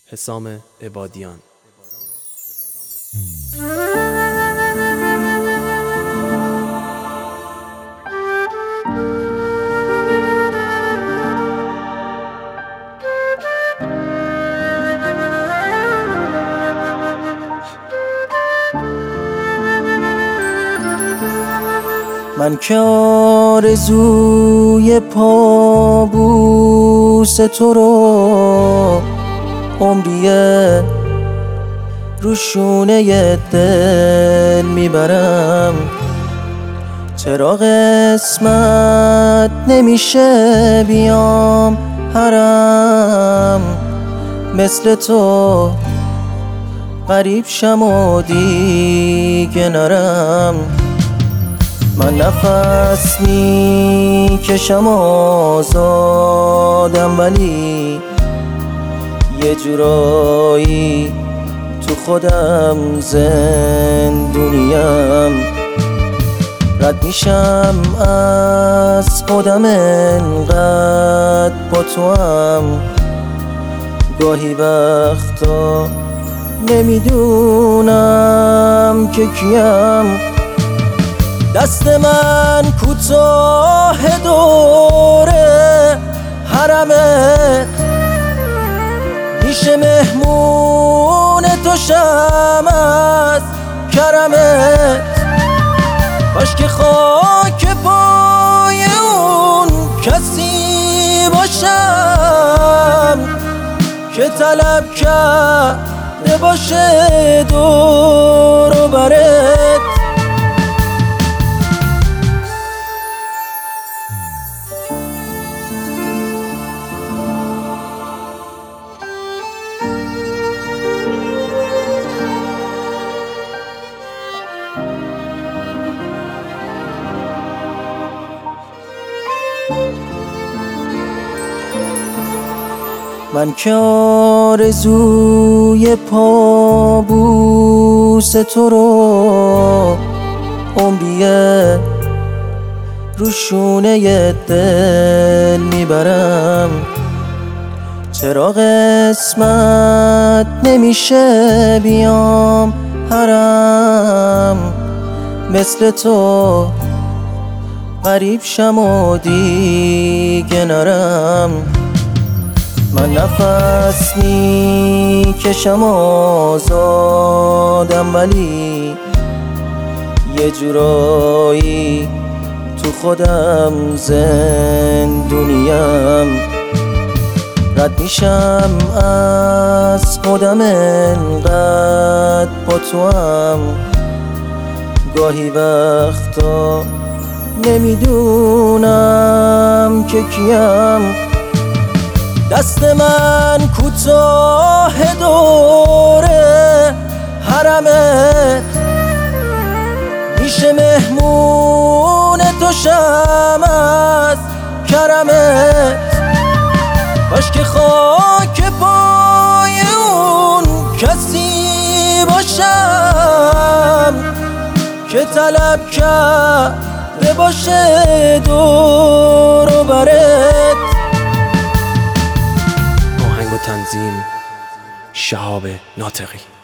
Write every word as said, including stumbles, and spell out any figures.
حسام عبادیان. من که آرزوی پابوس تو رو عمریه رو شونه دل میبرم، چرا قسمت نمیشه بیام حرم مثل تو غریب شم و دیگه نرم. من نفس میکشم آزادم ولی یه جورایی تو خودم زندونیم، رد میشم از خودم انقدر با تو هم، گاهی وقتا نمیدونم که کیم. دست من کوتاه دوره حرمت، میشه مهمون تو شم از کرمت. کاش که خاک پای اون کسی باشم که طلب کرده باشه دور و برت. من که آرزوی پابوس تو رو عمریه رو شونه دل میبرم، چرا قسمت نمیشه بیام حرم مثل تو غریب شم و دیگه نرم. من نفس میکشم آزادم ولی یه جورایی تو خودم زندونیم، رد میشم از خودم انقدر با تو هم، گاهی وقتا نمیدونم که کیم. دست من کوتاه دوره حرمت، میشه مهمون تو شم از کرمت. کاش که خاک پای اون کسی باشم که طلب کرده باشه دور و برت. آهنگ و تنظیم شهاب ناطقی.